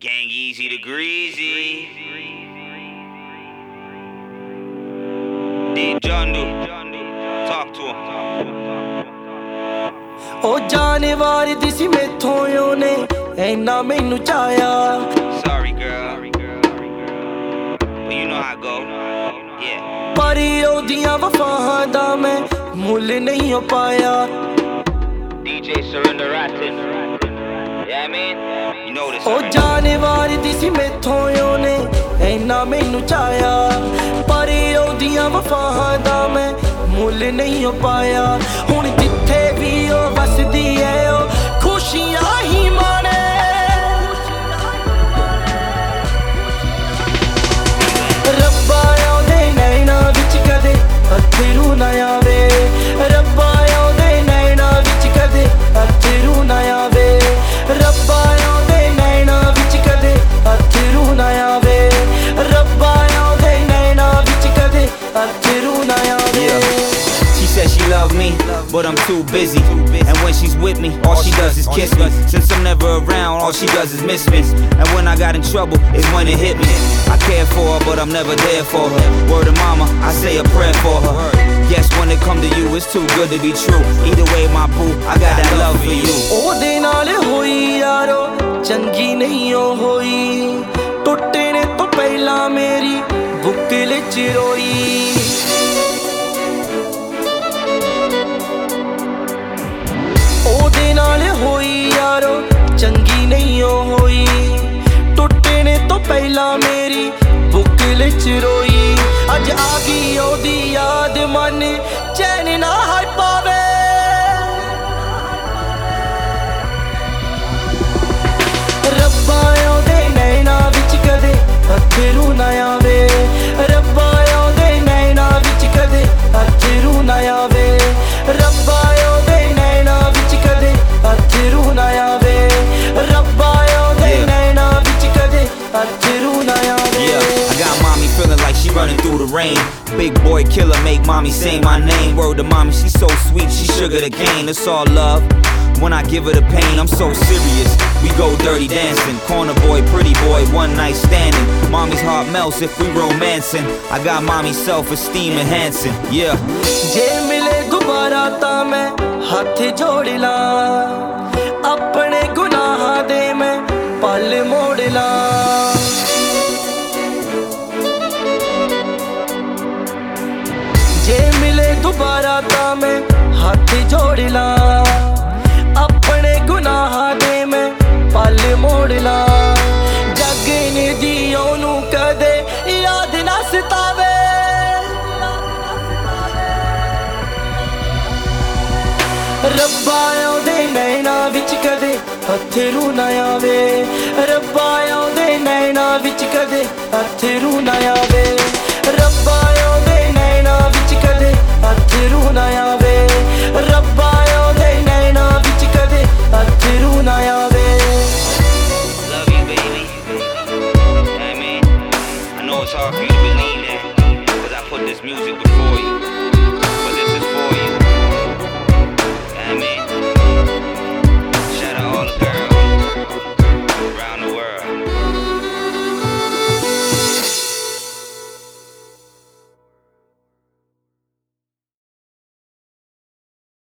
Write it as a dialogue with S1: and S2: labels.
S1: Gang easy to greasy. D Jundu, talk to him.
S2: ओ जाने वारी दिसी मेथों योने ऐना मैनू चाया.
S1: Sorry girl, but you know how I go. Yeah.
S2: पर ओदियां वफाहां दा मैं मुल नहीं हो पाया.
S1: DJ Surrender Ratton. Yeah, I mean, you know this.
S2: ओ जाने वारी दिसी मेथों योने ऐना मैनू चाया. पर ओदियां वफाहां दा मैं मुल नहीं हो पाया. हुण जिथे भी ओ वसदी है ओ खुशियां ही माने. रब्बा ओदे नैना विच कदे अथरू ना आवे. रब्बा ओदे नैना विच कदे अथरू ना आवे. रब्बा ओदे नैना विच कदे अथरू ना आवे. रब्बा ओदे नैना विच कदे अथरू ना आवे.
S1: She said she love me, but I'm too busy. And when she's with me, all she does is kiss me. Since I'm never around, all she does is miss me. And when I got in trouble, is when it hit me. I care for her, but I'm never there for her. Word of mama, I say a prayer for her. Yes, when it come to you, it's too good to be true. Either way, my boo, I got that love for you.
S2: ओदे नाल होई यारो चंगी नहीं ओ होई. टुटने तो पहला मेरी बुकल च रोई. ओदे नाल होई यारो चंगी नहीं ओ होई. टुटने तो पहला मेरी बुकल च रोई. अज आ गई ओदी याद मन चैन ना है पावे. रब्बा ओदे नैना विच कदे अथरू ना आवे. रब्बा ओदे नैना विच कदे अथरू ना आवे. रब्बा ओदे नैना विच कदे अथरू ना आवे. रब्बा ओदे नैना विच कदे अथरू ना आवे.
S1: I got mommy feeling like she running through the rain. Big boy killer make mommy say my name. Word to mommy, she so sweet, she sugar the cane. It's all love. When I give her the pain, I'm so serious. We go dirty dancing, corner boy, pretty boy, one night standing. Mommy's heart melts if we romancing. I got mommy's self-esteem enhancing, yeah.
S2: जे मिले दोबारा ता मैं हाथ जोड़ ला. अपने गुनाहां दे मैं पल मोड़ ला. जे मिले दोबारा ता मैं हाथ जोड़ ला. अपने गुनाहां दे मैं पल मोड़ ला. जगने दी ओनू कदे याद ना सतावे. रब्बा ओदे नैना विच कदे अथरू ना आवे. रब्बा ओदे नैना विच कदे अथरू ना आवे. रब्बा ओदे नैना विच कदे अथरू ना आवे.